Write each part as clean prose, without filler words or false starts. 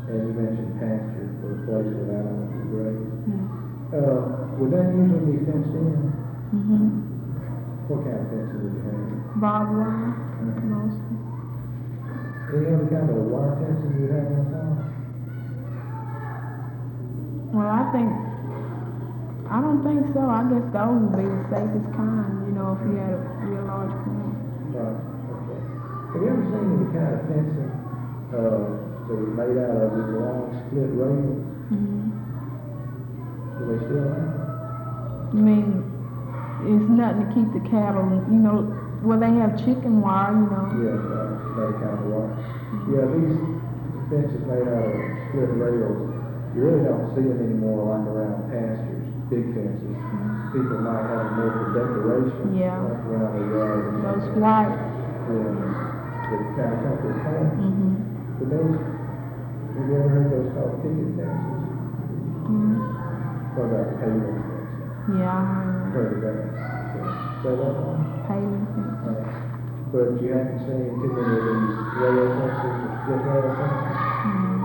And you mentioned pasture for a place where animals would graze. Yeah. Would that usually be fenced in? Mhm. What kind of fencing would you have? Barbed wire, mostly. Any other kind of wire fencing you have on the farm? Well, I don't think so. I guess those would be the safest kind, you know, if you had a real large farm. Right, okay. Have you ever seen any kind of fencing, that was made out of these long split rails? Mhm. Do they still have? I mean, it's nothing to keep the cattle, you know, well, they have chicken wire, you know. Yeah, that kind of wire. Yeah, these fences made out of split rails, you really don't see them anymore like around pastures, big fences. People might have them more for decoration. Yeah. Like around the yard. or Those something. white. Yeah, that kind of come to the home. Mhm. But those, have you ever heard those called picket fences? Mhm. What about paling fences? Yeah, I heard Heard of that? So that one? paling fence. But you haven't seen too many of these rail fences or split rail fences? Mhm.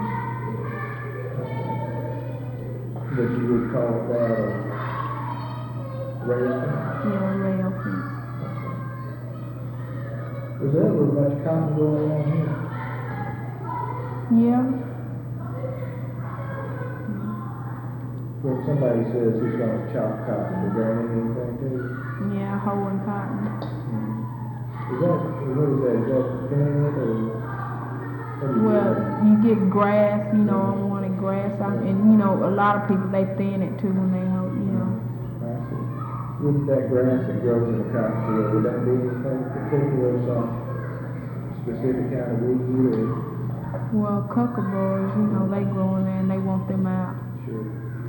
But you would call that a rail fence? Yeah, rail fence. Was there ever much cotton growing on here? Yeah. When somebody says he's going to chop cotton, does that mean anything to you? Yeah, hoeing cotton. Is that, what is that, is that thinning it or? What do you Well, do? you get grass, you know, unwanted grass, and you know, a lot of people they thin it too when they hoe, you know. I see. With that grass that grows in the cotton field, would that be anything particular, some specific kind of weed or? Well, kookaburras, you know, they grow in there and they want them out. Sure.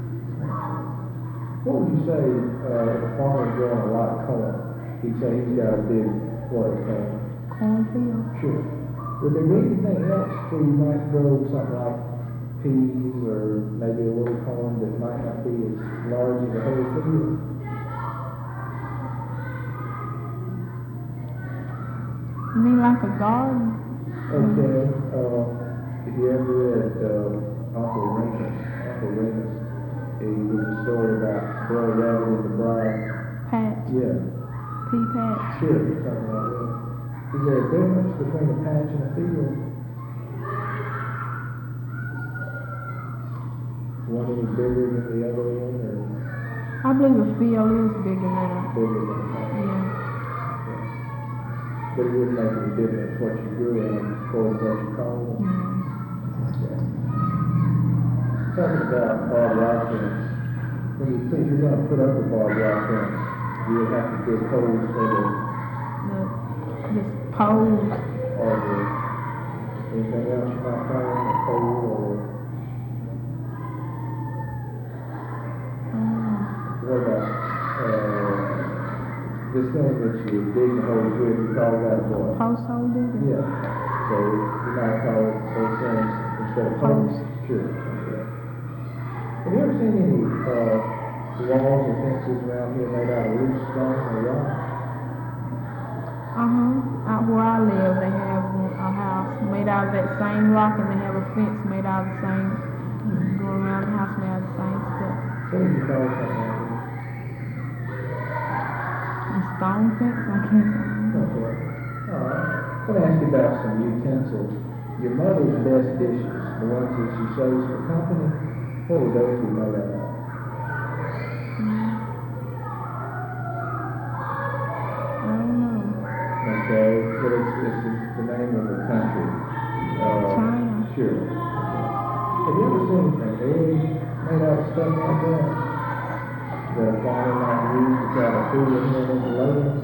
What would you say, if a farmer's growing a lot of corn, he'd say he's got a big, what, Cornfield. sure. Would there be anything else where you might grow something like peas or maybe a little corn that might not be as large as a whole field? You mean like a garden? Okay, if you ever read, Uncle Remus, he was a story about Brer Rabbit and the Bride. Patch. Yeah, Pea patch. sure, something like that. Is there a difference between a patch and a field? One any bigger than the other one, or I believe a field is bigger than a, bigger than a patch? yeah. But it wouldn't make any difference what you grew in, or what you called it? Okay. Talking about barbed wire fence, when you think you're going to put up a barbed wire fence, you'll have to dig holes for The poles. or anything else you might find, a pole or what about, this thing that you dig the holes with, you call that what? Post hole digger. Yeah, so you might call it those things instead of posts? Sure. Okay. Have you ever seen any, walls or fences around here made out of loose stone or rock? Out where I live, they have a house made out of that same rock, and they have a fence made out of the same, going around the house made out of the same stuff. What do you call something like that? A stone fence, I can't say. Okay. All right. I want to ask you about some utensils. Your mother's best dishes, the ones that she saves for company, what would those be made out of? I don't know. Okay, but it's the name of the country. China. Sure. Have you ever seen an egg made out of stuff like that? That a farmer might use to try to fool him into laying?